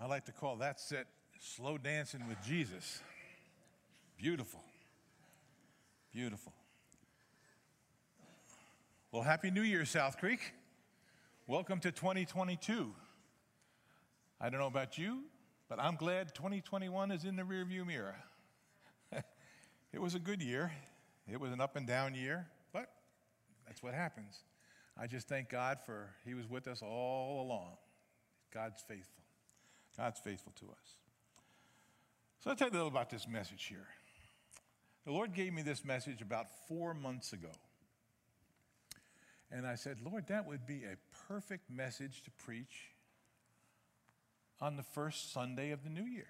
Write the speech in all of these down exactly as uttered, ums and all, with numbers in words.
I like to call that set Slow Dancing with Jesus. Beautiful. Beautiful. Well, Happy New Year, South Creek. Welcome to twenty twenty-two. I don't know about you, but I'm glad twenty twenty-one is in the rearview mirror. It was a good year. It was an up and down year, but that's what happens. I just thank God for He was with us all along. God's faithful. God's faithful to us. So I'll tell you a little about this message here. The Lord gave me this message about four months ago. And I said, Lord, that would be a perfect message to preach on the first Sunday of the new year.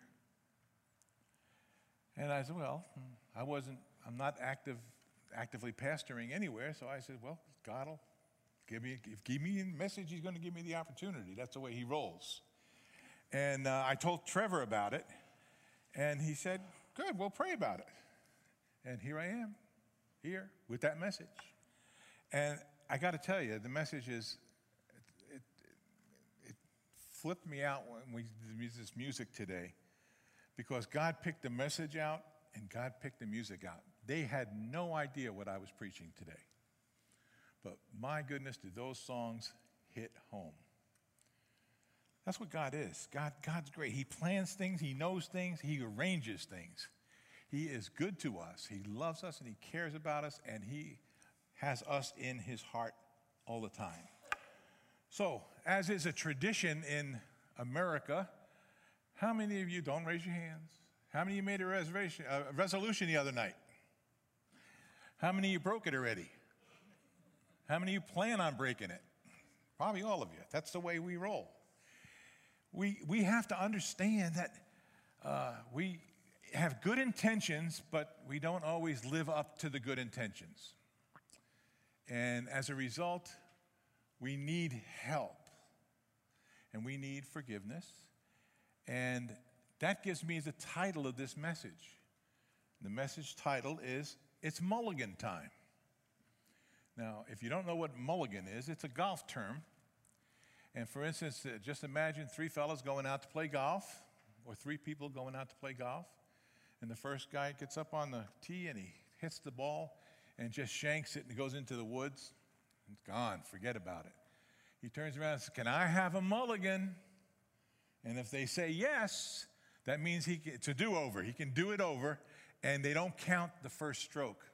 And I said, well, I wasn't, I'm not active, actively pastoring anywhere, so I said, well, God will give me, if give me a message, He's going to give me the opportunity. That's the way He rolls. And uh, I told Trevor about it, and he said, good, we'll pray about it. And here I am, here with that message. And I got to tell you, the message is, it, it, it flipped me out when we did this music today, because God picked the message out and God picked the music out. They had no idea what I was preaching today. But my goodness, did those songs hit home. That's what God is. God, God's great. He plans things, He knows things, He arranges things. He is good to us. He loves us and He cares about us, and He has us in His heart all the time. So, as is a tradition in America, how many of you, don't raise your hands, how many of you made a reservation, a resolution the other night? How many of you broke it already? How many of you plan on breaking it? Probably all of you. That's the way we roll. We, we have to understand that uh, we have good intentions, but we don't always live up to the good intentions. And as a result, we need help. And we need forgiveness. And that gives me the title of this message. The message title is, It's Mulligan Time. Now, if you don't know what mulligan is, it's a golf term. And for instance, uh, just imagine three fellas going out to play golf, or three people going out to play golf. And the first guy gets up on the tee and he hits the ball and just shanks it and it goes into the woods. It's gone. Forget about it. He turns around and says, can I have a mulligan? And if they say yes, that means he can, it's a do-over. He can do it over, and they don't count the first stroke.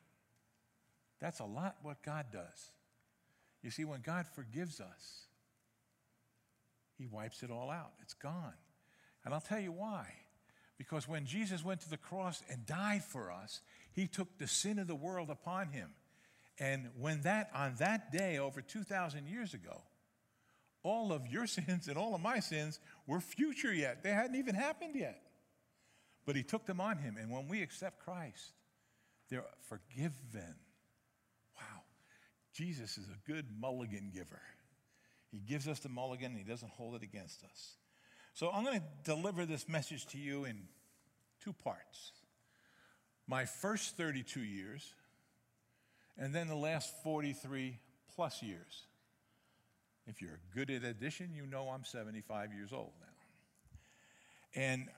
That's a lot what God does. You see, when God forgives us, He wipes it all out. It's gone. And I'll tell you why. Because when Jesus went to the cross and died for us, He took the sin of the world upon Him. And when that, on that day, over two thousand years ago, all of your sins and all of my sins were future yet. They hadn't even happened yet. But He took them on Him. And when we accept Christ, they're forgiven. Wow. Jesus is a good mulligan giver. He gives us the mulligan and He doesn't hold it against us. So I'm going to deliver this message to you in two parts. My first thirty-two years, and then the last forty-three plus years. If you're good at addition, you know I'm seventy-five years old now. And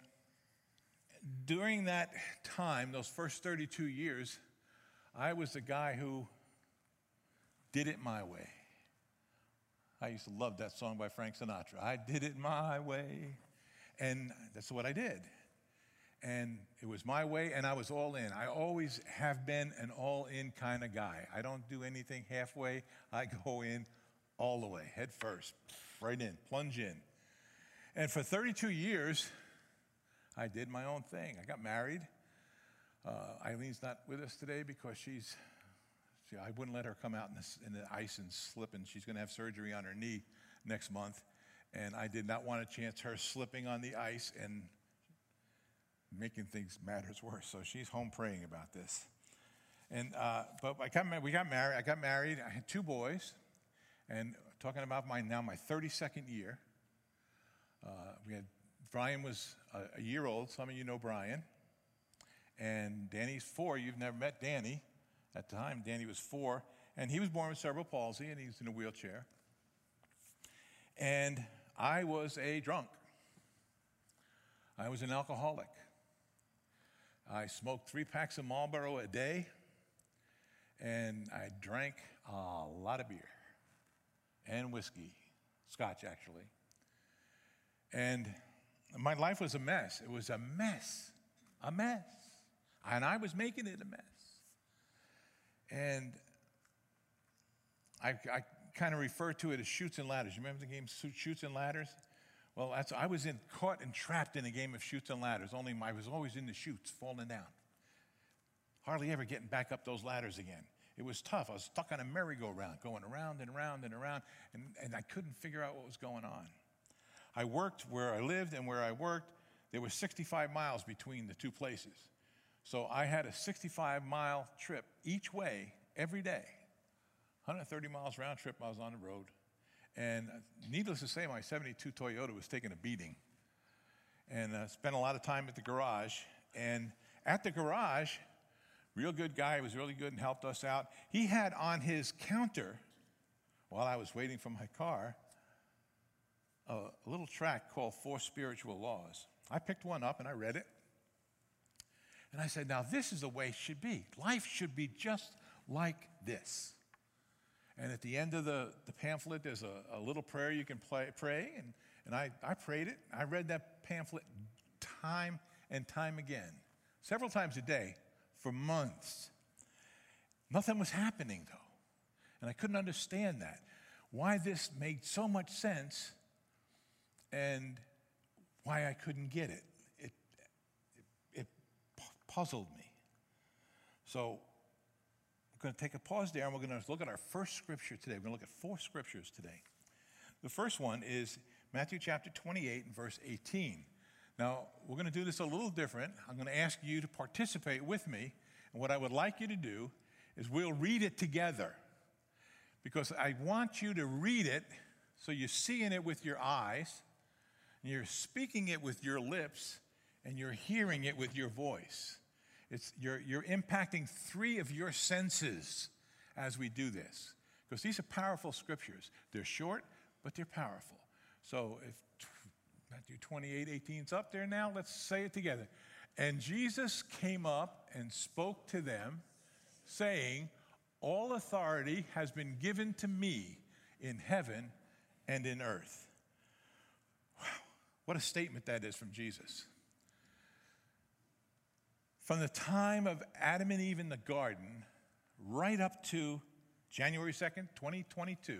during that time, those first thirty-two years, I was the guy who did it my way. I used to love that song by Frank Sinatra. I did it my way. And that's what I did. And it was my way, and I was all in. I always have been an all-in kind of guy. I don't do anything halfway. I go in all the way, head first, right in, plunge in. And for thirty-two years, I did my own thing. I got married. Uh, Eileen's not with us today because she's See, I wouldn't let her come out in, this, in the ice and slip, and she's going to have surgery on her knee next month. And I did not want to chance her slipping on the ice and making things matters worse. So she's home praying about this. And uh, but I got, we got married. I got married. I had two boys, and talking about my now my thirty-second year. Uh, we had Brian was a, a year old. Some of you know Brian, and Danny's four. You've never met Danny. At the time, Danny was four, and he was born with cerebral palsy, and he's in a wheelchair. And I was a drunk. I was an alcoholic. I smoked three packs of Marlboro a day, and I drank a lot of beer and whiskey, scotch actually. And my life was a mess. It was a mess, a mess. And I was making it a mess. And I, I kind of refer to it as Chutes and Ladders. You remember the game Chutes and Ladders? Well, that's, I was in, caught and trapped in a game of Chutes and Ladders, only I was always in the chutes, falling down. Hardly ever getting back up those ladders again. It was tough. I was stuck on a merry-go-round, going around and around and around, and, and I couldn't figure out what was going on. I worked where I lived and where I worked. There was sixty-five miles between the two places. So I had a sixty-five mile trip each way every day. one hundred thirty miles round trip I was on the road. And needless to say, my seventy-two Toyota was taking a beating. And uh, spent a lot of time at the garage. And at the garage, real good guy, he was really good and helped us out. He had on his counter, while I was waiting for my car, a little tract called Four Spiritual Laws. I picked one up and I read it. And I said, now this is the way it should be. Life should be just like this. And at the end of the, the pamphlet, there's a, a little prayer you can play, pray. And, and I, I prayed it. I read that pamphlet time and time again, several times a day for months. Nothing was happening, though. And I couldn't understand that. Why this made so much sense and why I couldn't get it. It, it, it puzzled me. So we're going to take a pause there, and we're going to look at our first scripture today. We're going to look at four scriptures today. The first one is Matthew chapter twenty-eight and verse eighteen. Now, we're going to do this a little different. I'm going to ask you to participate with me. And what I would like you to do is we'll read it together, because I want you to read it so you're seeing it with your eyes, and you're speaking it with your lips, and you're hearing it with your voice. It's, you're, you're impacting three of your senses as we do this, because these are powerful scriptures. They're short, but they're powerful. So if Matthew twenty-eight eighteen is up there now, let's say it together. And Jesus came up and spoke to them, saying, all authority has been given to me in heaven and in earth. Wow, what a statement that is from Jesus. From the time of Adam and Eve in the garden, right up to January second, twenty twenty-two,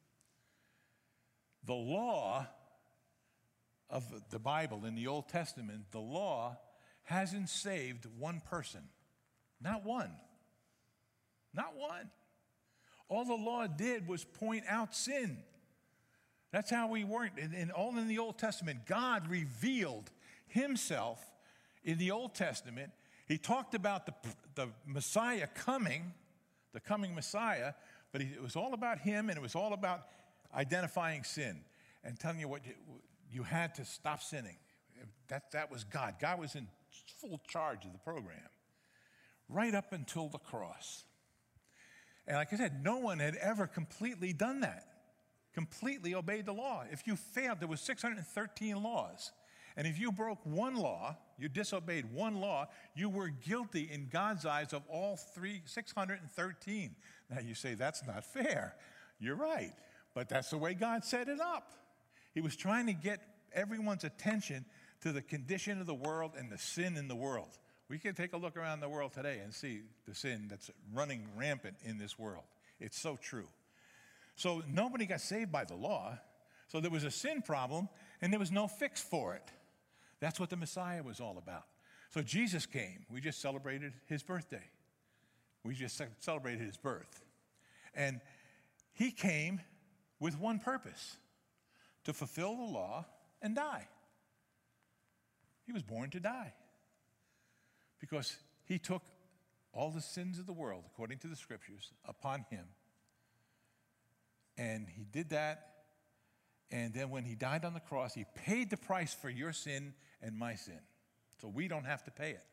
the law of the Bible in the Old Testament, the law hasn't saved one person. Not one. Not one. All the law did was point out sin. That's how we worked. And, and all in the Old Testament, God revealed himself in the Old Testament. He talked about the, the Messiah coming, the coming Messiah, but he, it was all about him, and it was all about identifying sin and telling you what you, you had to stop sinning. That, that was God. God was in full charge of the program right up until the cross. And like I said, no one had ever completely done that, completely obeyed the law. If you failed, there was six hundred thirteen laws. And if you broke one law, you disobeyed one law, you were guilty in God's eyes of all three, six hundred thirteen. Now you say, that's not fair. You're right. But that's the way God set it up. He was trying to get everyone's attention to the condition of the world and the sin in the world. We can take a look around the world today and see the sin that's running rampant in this world. It's so true. So nobody got saved by the law. So there was a sin problem, and there was no fix for it. That's what the Messiah was all about. So Jesus came. We just celebrated his birthday. We just celebrated his birth. And he came with one purpose: to fulfill the law and die. He was born to die, because he took all the sins of the world, according to the scriptures, upon him. And he did that. And then when he died on the cross, he paid the price for your sin and my sin, so we don't have to pay it.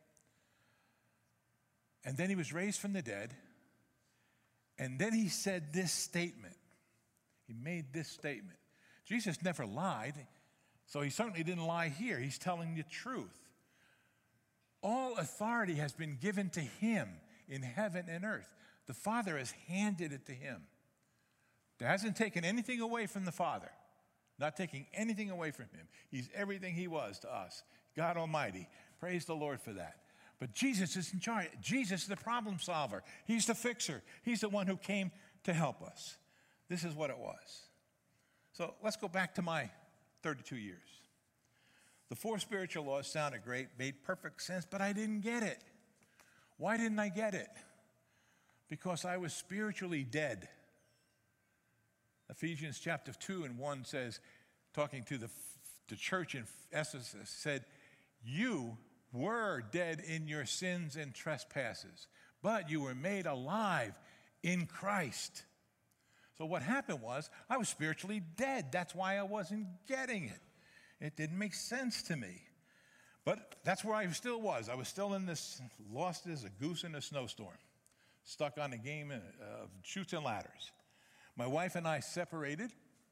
And then he was raised from the dead. And then he said this statement. He made this statement. Jesus never lied. So he certainly didn't lie here. He's telling the truth. All authority has been given to him in heaven and earth. The Father has handed it to him. There hasn't taken anything away from the Father. Not taking anything away from him. He's everything he was to us. God Almighty. Praise the Lord for that. But Jesus is in charge. Jesus is the problem solver. He's the fixer. He's the one who came to help us. This is what it was. So let's go back to my thirty-two years. The four spiritual laws sounded great, made perfect sense, but I didn't get it. Why didn't I get it? Because I was spiritually dead. Ephesians chapter two and one says, talking to the, the church in Ephesus, said, you were dead in your sins and trespasses, but you were made alive in Christ. So what happened was, I was spiritually dead. That's why I wasn't getting it. It didn't make sense to me. But that's where I still was. I was still in this, lost as a goose in a snowstorm, stuck on a game of chutes and ladders. My wife and I separated.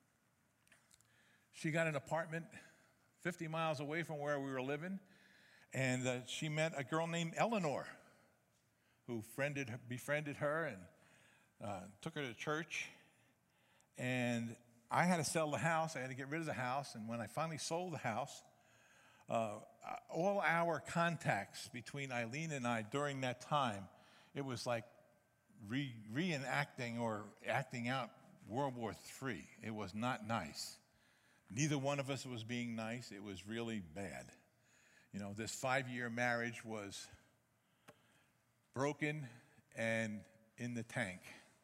She got an apartment fifty miles away from where we were living, and uh, she met a girl named Eleanor who friended, befriended her and uh, took her to church. And I had to sell the house. I had to get rid of the house. And when I finally sold the house, uh, all our contacts between Eileen and I during that time, it was like re- reenacting or acting out World War Three. It was not nice. Neither one of us was being nice. It was really bad. You know, this five-year marriage was broken and in the tank.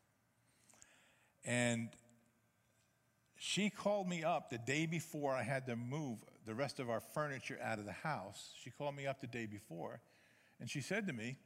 And she called me up the day before I had to move the rest of our furniture out of the house. She called me up the day before, and she said to me,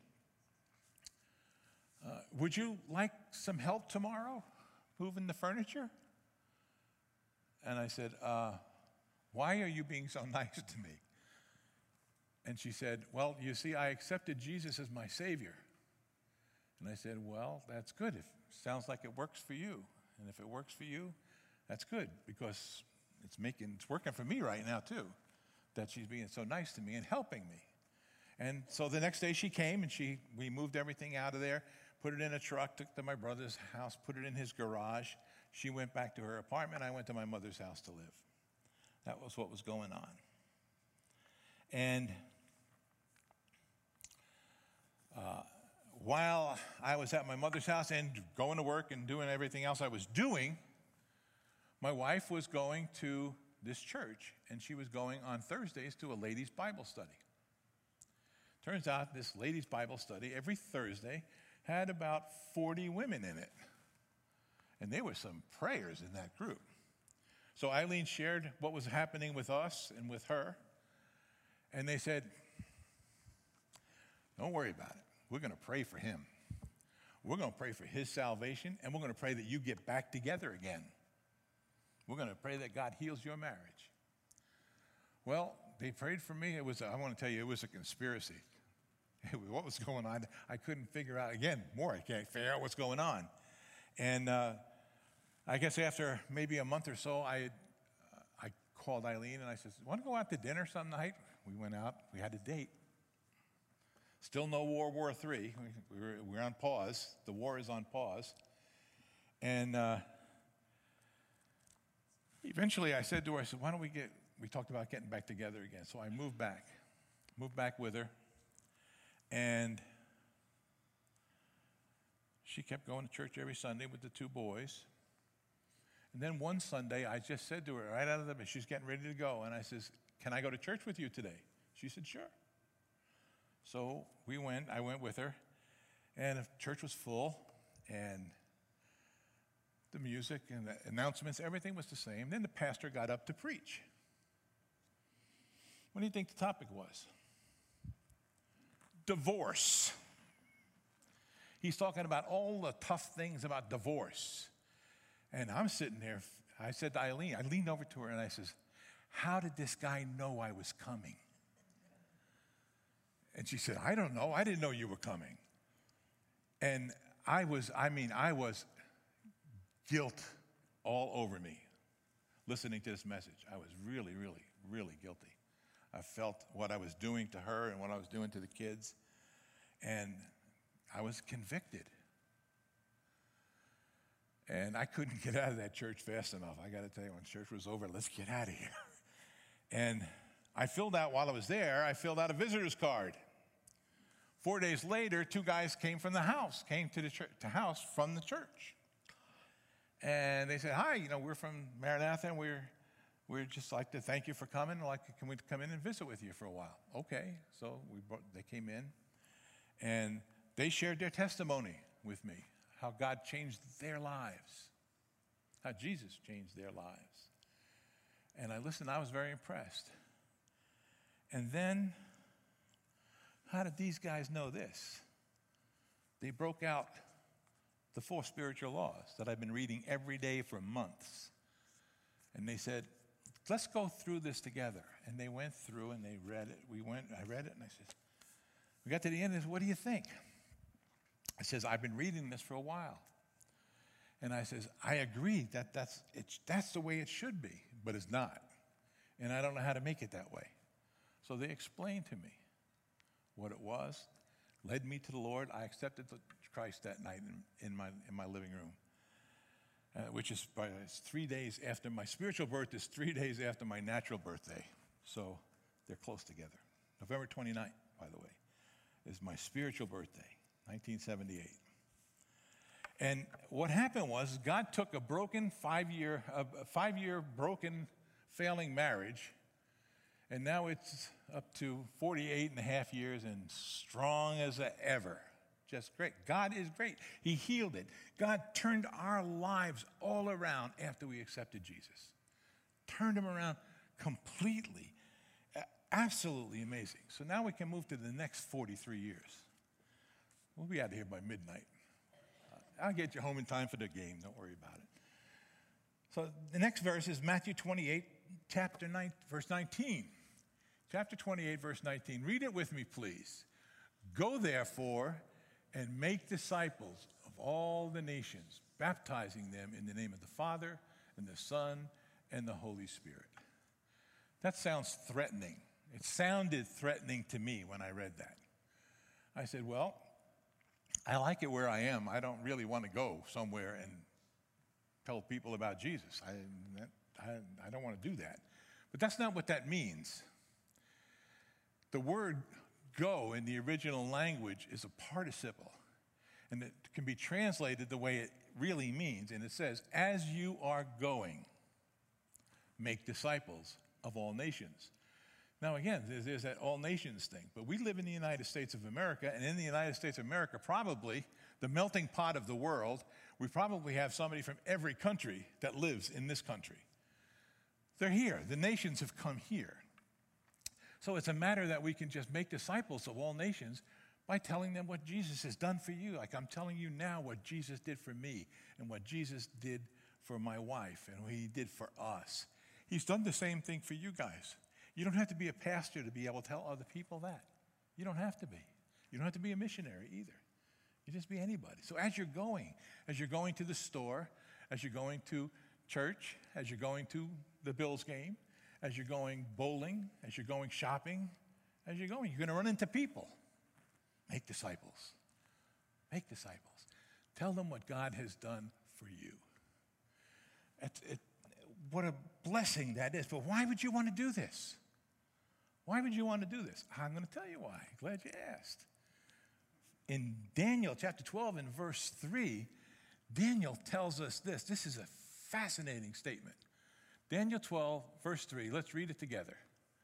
uh, would you like some help tomorrow moving the furniture? And I said, uh, why are you being so nice to me? And she said, well, you see, I accepted Jesus as my Savior. And I said, well, that's good. It sounds like it works for you. And if it works for you, that's good, because it's making it's working for me right now, too, that she's being so nice to me and helping me. And so the next day she came, and she we moved everything out of there, put it in a truck, took it to my brother's house, put it in his garage. She went back to her apartment. I went to my mother's house to live. That was what was going on. And uh, while I was at my mother's house and going to work and doing everything else I was doing, my wife was going to this church, and she was going on Thursdays to a ladies' Bible study. Turns out this ladies' Bible study every Thursday had about forty women in it. And there were some prayers in that group. So Eileen shared what was happening with us and with her. And they said, don't worry about it. We're going to pray for him. We're going to pray for his salvation, and we're going to pray that you get back together again. We're going to pray that God heals your marriage. Well, they prayed for me. It was, I want to tell you, it was a conspiracy. What was going on? I couldn't figure out, again, more. I can't figure out what's going on. And uh, I guess after maybe a month or so, I, uh, I called Eileen and I said, want to go out to dinner some night? We went out. We had a date. Still no World War Three. We, we, were, we were on pause. The war is on pause. And uh, eventually I said to her, I said, why don't we get, we talked about getting back together again. So I moved back, moved back with her. And she kept going to church every Sunday with the two boys. And then one Sunday, I just said to her, right out of the bed, she's getting ready to go. And I says, can I go to church with you today? She said, sure. So we went, I went with her. And the church was full. And the music and the announcements, everything was the same. Then the pastor got up to preach. What do you think the topic was? Divorce. He's talking about all the tough things about divorce. And I'm sitting there. I said to Eileen, I leaned over to her and I says, how did this guy know I was coming? And she said, I don't know. I didn't know you were coming. And I was, I mean, I was guilt all over me listening to this message. I was really, really really guilty. I felt what I was doing to her and what I was doing to the kids, and I was convicted. And I couldn't get out of that church fast enough. I got to tell you, when church was over, let's get out of here. And I filled out, while I was there, I filled out a visitor's card. Four days later, two guys came from the house, came to the church, to house from the church. And they said, hi, you know, we're from Maranatha, and we're, we'd just like to thank you for coming. Like, can we come in and visit with you for a while? Okay, so we brought, they came in, and they shared their testimony with me, how God changed their lives, how Jesus changed their lives. And I listened, I was very impressed. And then, how did these guys know this? They broke out the four spiritual laws that I've been reading every day for months. And they said, let's go through this together. And they went through and they read it. We went, I read it, and I said, we got to the end, and I said, what do you think? I says, I've been reading this for a while. And I says, I agree that that's, it's, that's the way it should be, but it's not. And I don't know how to make it that way. So they explained to me what it was, led me to the Lord. I accepted Christ that night in, in, my, in my living room, uh, which is by, it's three days after my spiritual birth is three days after my natural birthday. So they're close together. November twenty-ninth, by the way, is my spiritual birthday, nineteen seventy-eight. And what happened was God took a broken five-year, a five-year broken, failing marriage, and now it's up to forty-eight and a half years and strong as ever. Just great. God is great. He healed it. God turned our lives all around after we accepted Jesus. Turned them around completely. Absolutely amazing. So now we can move to the next forty-three years. We'll be out of here by midnight. I'll get you home in time for the game. Don't worry about it. So the next verse is Matthew twenty-eight, chapter nine, verse nineteen. Chapter twenty-eight, verse nineteen. Read it with me, please. Go, therefore, and make disciples of all the nations, baptizing them in the name of the Father and the Son and the Holy Spirit. That sounds threatening. It sounded threatening to me when I read that. I said, well, I like it where I am. I don't really want to go somewhere and tell people about Jesus. I, that, I, I don't want to do that. But that's not what that means. The word go in the original language is a participle, and it can be translated the way it really means. And it says, as you are going, make disciples of all nations. Now, again, there's, there's that all nations thing, but we live in the United States of America, and in the United States of America, probably the melting pot of the world, we probably have somebody from every country that lives in this country. They're here. The nations have come here. So it's a matter that we can just make disciples of all nations by telling them what Jesus has done for you. Like I'm telling you now what Jesus did for me and what Jesus did for my wife and what he did for us. He's done the same thing for you guys. You don't have to be a pastor to be able to tell other people that. You don't have to be. You don't have to be a missionary either. You just be anybody. So as you're going, as you're going to the store, as you're going to church, as you're going to the Bills game, as you're going bowling, as you're going shopping, as you're going, you're going to run into people. Make disciples. Make disciples. Tell them what God has done for you. It, it, what a blessing that is. But why would you want to do this? Why would you want to do this? I'm going to tell you why. Glad you asked. In Daniel chapter twelve and verse three, Daniel tells us this. This is a fascinating statement. Daniel twelve, verse three. Let's read it together.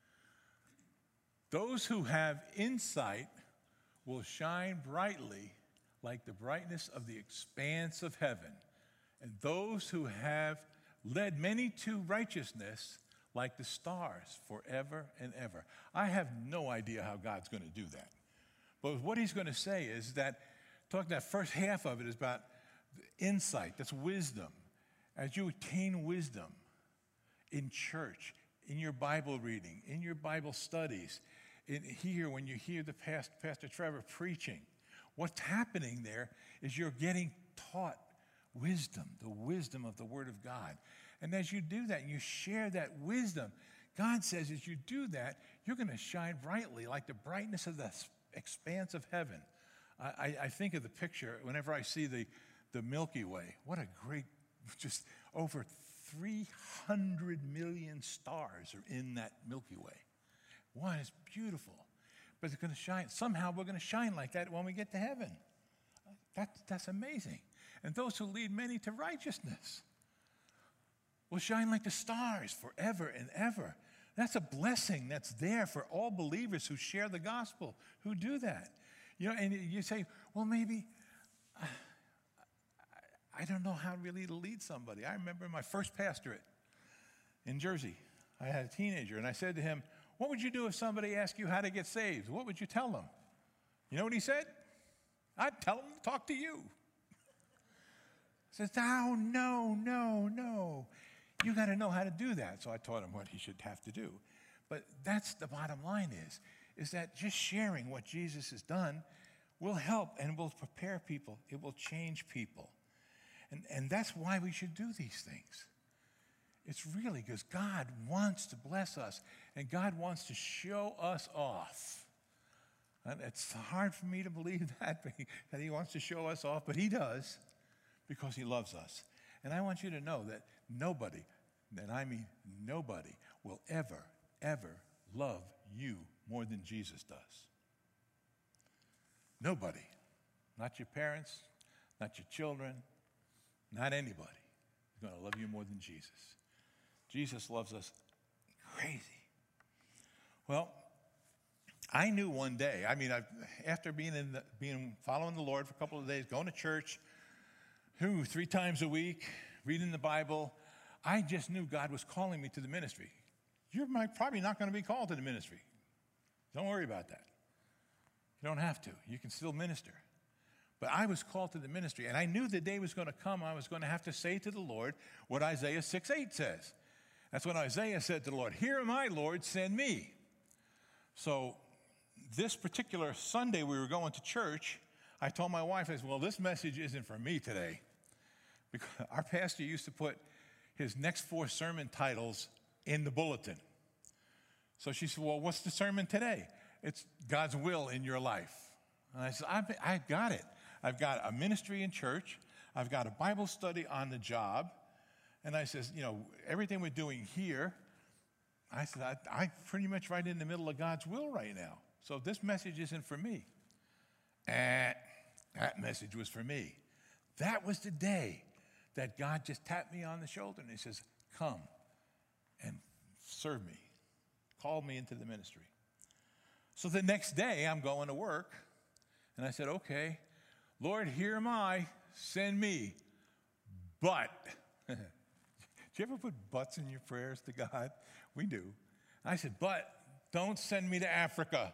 Those who have insight will shine brightly like the brightness of the expanse of heaven, and those who have led many to righteousness like the stars forever and ever. I have no idea how God's going to do that. But what he's going to say is that, talking that first half of it is about insight, that's wisdom. As you attain wisdom in church, in your Bible reading, in your Bible studies, in here when you hear the past, Pastor Trevor preaching, what's happening there is you're getting taught wisdom, the wisdom of the Word of God. And as you do that, and you share that wisdom, God says as you do that, you're going to shine brightly like the brightness of the expanse of heaven. I, I, I think of the picture whenever I see the, the Milky Way. What a great, just over three hundred million stars are in that Milky Way. One is beautiful, but it's going to shine. Somehow we're going to shine like that when we get to heaven. That, that's amazing. And those who lead many to righteousness will shine like the stars forever and ever. That's a blessing that's there for all believers who share the gospel, who do that. You know, and you say, well, maybe, uh, I don't know how really to lead somebody. I remember my first pastorate in Jersey. I had a teenager, and I said to him, what would you do if somebody asked you how to get saved? What would you tell them? You know what he said? I'd tell them to talk to you. He says, oh, no, no, no. You got to know how to do that. So I taught him what he should have to do. But that's the bottom line is, is that just sharing what Jesus has done will help and will prepare people. It will change people. And, and that's why we should do these things. It's really because God wants to bless us, and God wants to show us off. And it's hard for me to believe that, that he wants to show us off, but he does because he loves us. And I want you to know that nobody, and I mean nobody, will ever, ever love you more than Jesus does. Nobody. Not your parents, not your children, not anybody is going to love you more than Jesus. Jesus loves us crazy. Well, I knew one day, I mean, I've, after being in the, being following the Lord for a couple of days, going to church, who, three times a week, reading the Bible, I just knew God was calling me to the ministry. You're probably not going to be called to the ministry. Don't worry about that. You don't have to. You can still minister. But I was called to the ministry, and I knew the day was going to come I was going to have to say to the Lord what Isaiah six eight says. That's when Isaiah said to the Lord, here am I, Lord, send me. So this particular Sunday we were going to church, I told my wife, I said, well, this message isn't for me today. Because our pastor used to put his next four sermon titles in the bulletin. So she said, well, what's the sermon today? It's God's will in your life. And I said, I've, I've got it. I've got a ministry in church. I've got a Bible study on the job. And I says, you know, everything we're doing here, I said, I, I'm pretty much right in the middle of God's will right now. So this message isn't for me. And that message was for me. That was the day that God just tapped me on the shoulder and he says, come and serve me. Called me into the ministry. So the next day I'm going to work and I said, okay, Lord, here am I, send me. But, do you ever put buts in your prayers to God? We do. I said, but don't send me to Africa.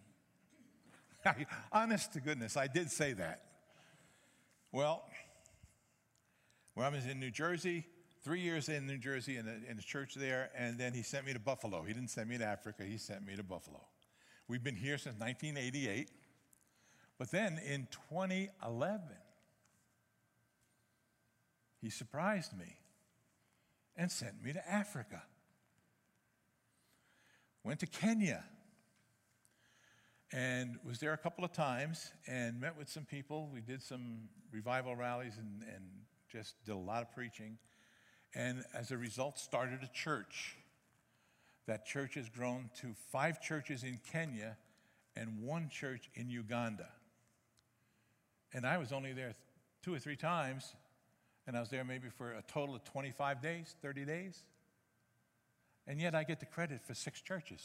Honest to goodness, I did say that. Well, when I was in New Jersey, three years in New Jersey in the, in the church there, and then he sent me to Buffalo. He didn't send me to Africa, he sent me to Buffalo. We've been here since nineteen eighty-eight. But then in twenty eleven, he surprised me and sent me to Africa. Went to Kenya and was there a couple of times and met with some people. We did some revival rallies and, and just did a lot of preaching. And as a result, started a church. That church has grown to five churches in Kenya and one church in Uganda. And I was only there two or three times, and I was there maybe for a total of twenty-five days, thirty days. And yet I get the credit for six churches.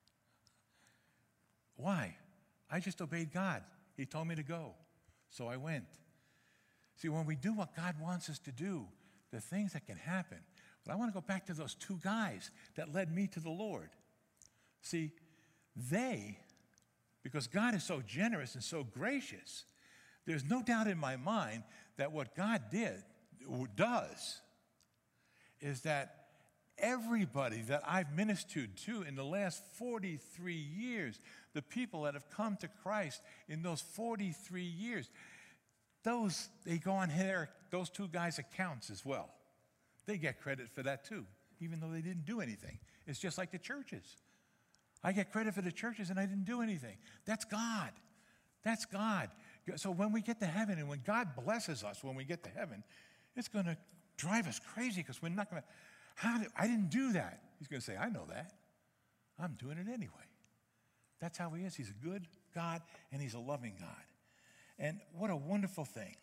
Why? I just obeyed God. He told me to go, so I went. See, when we do what God wants us to do, the things that can happen. But I want to go back to those two guys that led me to the Lord. See, they, because God is so generous and so gracious, there's no doubt in my mind that what God did, does, is that everybody that I've ministered to in the last forty-three years, the people that have come to Christ in those forty-three years, those, they go on here, those two guys' accounts as well. They get credit for that too, even though they didn't do anything. It's just like the churches. I get credit for the churches and I didn't do anything. That's God. That's God. So when we get to heaven and when God blesses us when we get to heaven, it's going to drive us crazy because we're not going to, how did, I didn't do that. He's going to say, I know that. I'm doing it anyway. That's how he is. He's a good God and he's a loving God. And what a wonderful thing.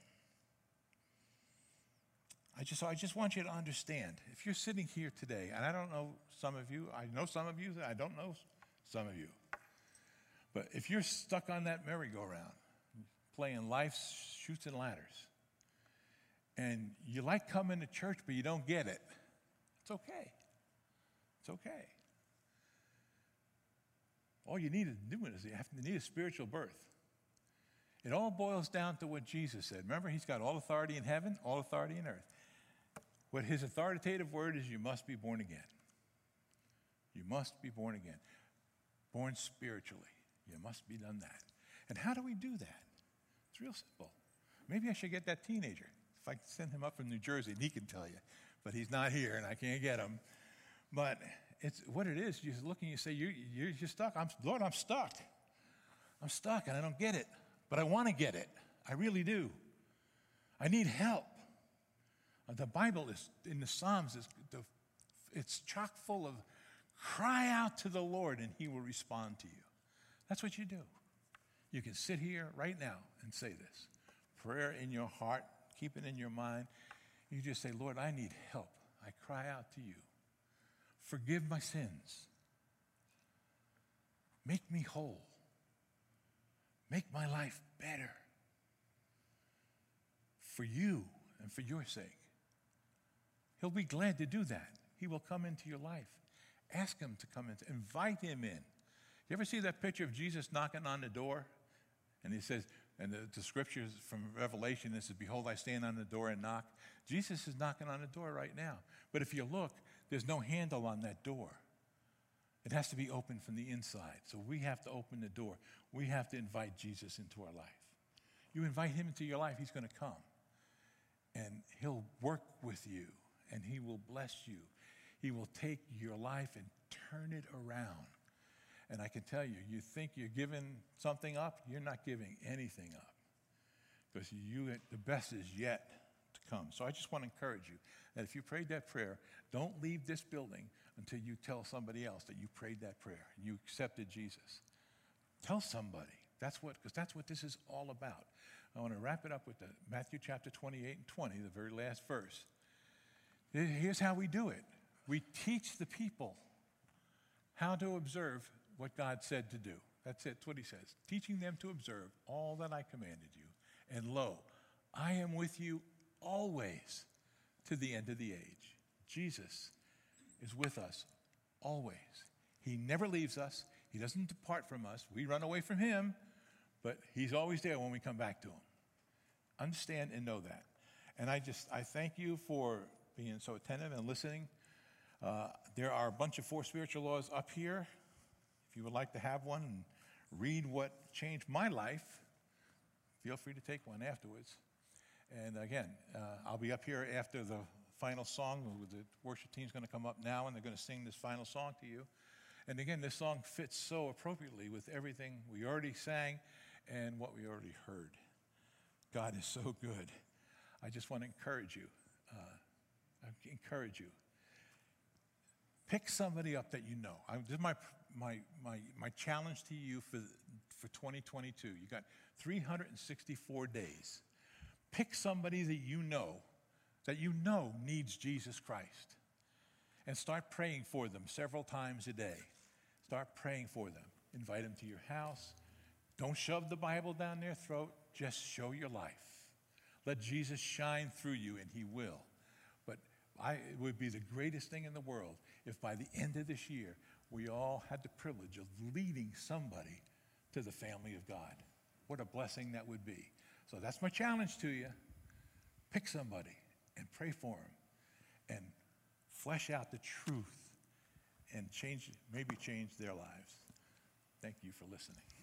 I just, I just want you to understand, if you're sitting here today, and I don't know some of you, I know some of you, I don't know some of you, but if you're stuck on that merry-go-round, playing life's chutes and ladders, and you like coming to church, but you don't get it, it's okay. It's okay. All you need to do is you have to need a spiritual birth. It all boils down to what Jesus said. Remember, he's got all authority in heaven, all authority in earth. What his authoritative word is, you must be born again. You must be born again. Born spiritually. You must be done that. And how do we do that? It's real simple. Maybe I should get that teenager. If I can send him up from New Jersey, and he can tell you. But he's not here, and I can't get him. But it's what it is. You look and you say, you, you're, you're stuck. I'm, Lord, I'm stuck. I'm stuck, and I don't get it. But I want to get it. I really do. I need help. The Bible is, in the Psalms, is the, it's chock full of cry out to the Lord and he will respond to you. That's what you do. You can sit here right now and say this. Prayer in your heart, keep it in your mind. You just say, Lord, I need help. I cry out to you. Forgive my sins. Make me whole. Make my life better. For you and for your sake. He'll be glad to do that. He will come into your life. Ask him to come in. Invite him in. You ever see that picture of Jesus knocking on the door? And he says, and the, the scriptures from Revelation, it says, behold, I stand on the door and knock. Jesus is knocking on the door right now. But if you look, there's no handle on that door. It has to be opened from the inside. So we have to open the door. We have to invite Jesus into our life. You invite him into your life, he's going to come. And he'll work with you. And he will bless you. He will take your life and turn it around. And I can tell you, you think you're giving something up, you're not giving anything up. Because you, the best is yet to come. So I just want to encourage you that if you prayed that prayer, don't leave this building until you tell somebody else that you prayed that prayer and you accepted Jesus. Tell somebody. That's what, because that's what this is all about. I want to wrap it up with the Matthew chapter twenty-eight and twenty, the very last verse. Here's how we do it. We teach the people how to observe what God said to do. That's it. That's what he says. Teaching them to observe all that I commanded you. And lo, I am with you always to the end of the age. Jesus is with us always. He never leaves us. He doesn't depart from us. We run away from him, but he's always there when we come back to him. Understand and know that. And I just, I thank you for being so attentive and listening. Uh, there are a bunch of four spiritual laws up here. If you would like to have one and read what changed my life, feel free to take one afterwards. And again, uh, I'll be up here after the final song. The worship team's going to come up now, and they're going to sing this final song to you. And again, this song fits so appropriately with everything we already sang and what we already heard. God is so good. I just want to encourage you. Uh, I encourage you. Pick somebody up that you know. I, this is my, my, my, my challenge to you for, for twenty twenty-two. You got three hundred sixty-four days. Pick somebody that you know, that you know needs Jesus Christ. And start praying for them several times a day. Start praying for them. Invite them to your house. Don't shove the Bible down their throat. Just show your life. Let Jesus shine through you, and he will. But I, it would be the greatest thing in the world if by the end of this year, we all had the privilege of leading somebody to the family of God. What a blessing that would be. So that's my challenge to you. Pick somebody and pray for them and flesh out the truth and change, maybe change their lives. Thank you for listening.